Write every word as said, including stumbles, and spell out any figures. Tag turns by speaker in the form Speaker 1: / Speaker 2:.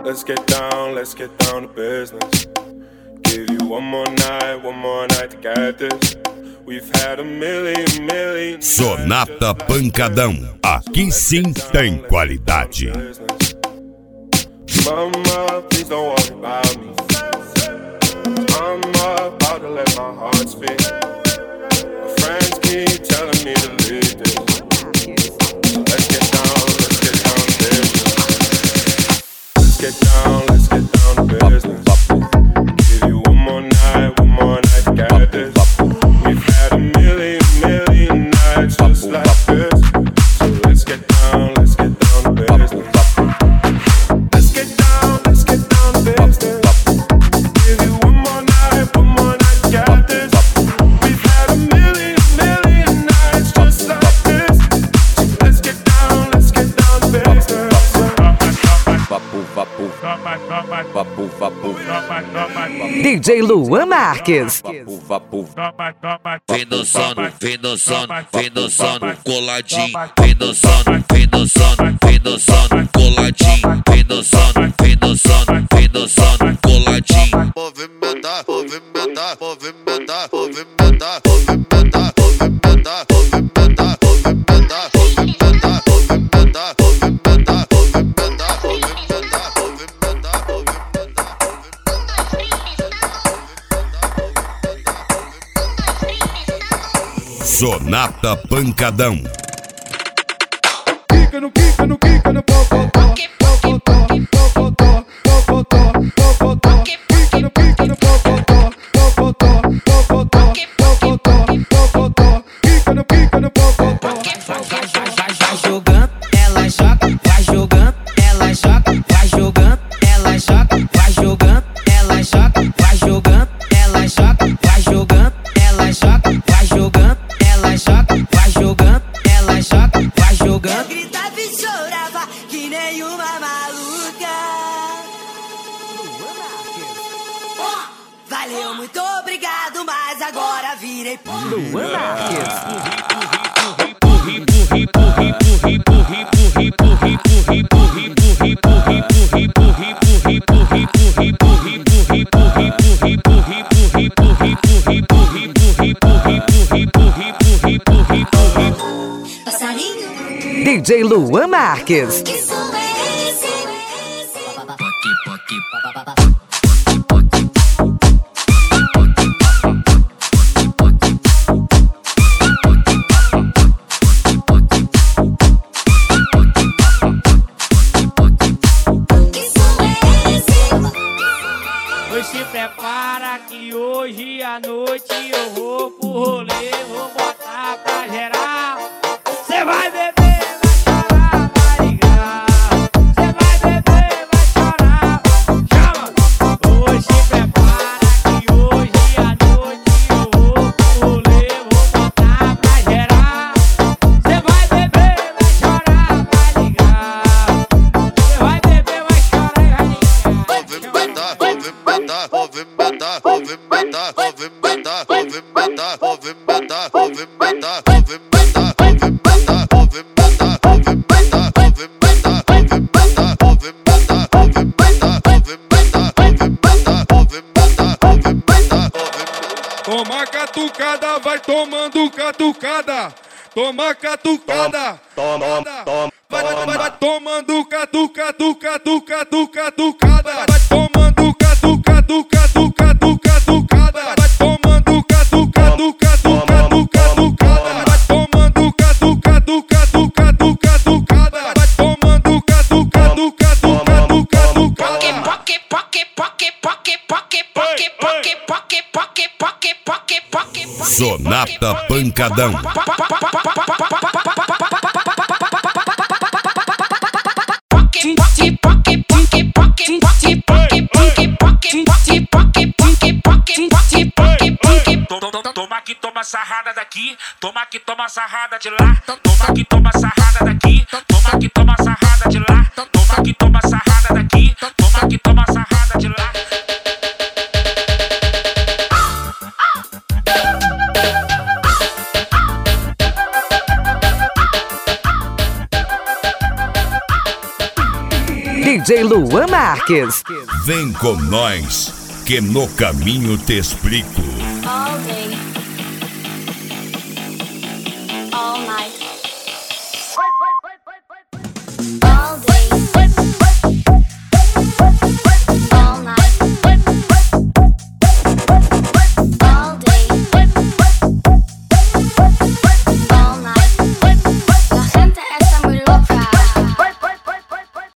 Speaker 1: Let's get down, let's get down to business. Give you one more night, one more night to get this. We've had a million, million.
Speaker 2: Sonata Pancadão. Aqui sim tem qualidade.
Speaker 1: Mama, please don't worry about me. I'm about to let my heart speak. My friends keep telling me to leave this. So let's get down, let's get down to business. Let's get down, let's get down to business. Give you one more night, one more night to get this. We've had a million, million nights just like this. So let's get down, let's get down to business. Let's get down, let's get down to business. Give you one more night, one more night to get this. We've had a million, million nights just like this. So let's get down, let's get down to business.
Speaker 3: Vapu, vapu, vapu, vapu,
Speaker 4: D J Luan Marques.
Speaker 3: vapu, vapu.
Speaker 5: Vem dançando, vem dançando, vem dançando, coladinho. Vem dançando, vem dançando, vem dançando, coladinho. Vem dançando, vem dançando, vem dançando, coladinho.
Speaker 6: Movimentar, movimentar, movimentar, movimentar, movimentar, movimentar, movimentar, movimentar, movimentar, movimentar, movimentar, movimentar, movimentar,
Speaker 2: Sonata Pancadão.
Speaker 7: Quica no quica no quica no pocotó, pocotó, pocotó, pocotó, pocotó. Quica no quica no pocotó, pocotó, pocotó, pocotó, pocotó. Quica no quica no pocotó.
Speaker 8: Vai jogando, ela joga, vai jogando, ela joga, vai jogando, ela joga, vai jogando, ela joga, vai jogando, ela joga, vai jogando, ela joga, vai jogando, ela joga, vai jogando, ela joga, vai jogando.
Speaker 9: Eu gritava e chorava que nem uma maluca. Valeu, muito obrigado, mas agora virei
Speaker 4: Luan Marques.
Speaker 9: passarinho.
Speaker 4: D J Luan Marques.
Speaker 9: Que som é esse?
Speaker 10: Pois se prepara que hoje à noite eu vou pro rolê, vou botar pra geral. Cê vai beber, vai chorar, vai ligar. Cê vai beber, vai chorar, chama. Pois se prepara que hoje à noite eu vou pro rolê, vou botar pra geral. Cê vai beber, vai chorar, vai ligar. Cê vai beber, vai chorar e vai ligar.
Speaker 6: Movimentar, movimentar, movimentar, movimentar, movimentar, movimentar, movimentar, movimentar, movimentar, movimentar, movimentar, movimentar, movimentar, movimentar, movimentar, movimentar.
Speaker 7: Toma catucada, vai tomando catucada. Toma catucada.
Speaker 6: Toma, toma,
Speaker 7: Vai, vai, vai, vai tomando catuca, tuca, tuca, tuca, tucada. Vai tomando catuca, tuca, tuca, tuca, tucada. Vai tomando catuca, tuca, tuca, tuca, tucada. Vai tomando catuca, tuca, tuca, tuca, tucada. Vai tomando catuca, tuca, tuca, tuca, tucada.
Speaker 2: Sonata Pancadão.
Speaker 11: Toma que toma sarrada daqui, toma que toma sarrada de lá, toma que toma sarrada daqui, toma que toma sarrada de lá, toma que toma sarrada daqui, toma que toma sarrada de lá.
Speaker 4: D D J Luan Marques.
Speaker 2: Vem com nós, que no caminho te explico.
Speaker 12: All day, all night.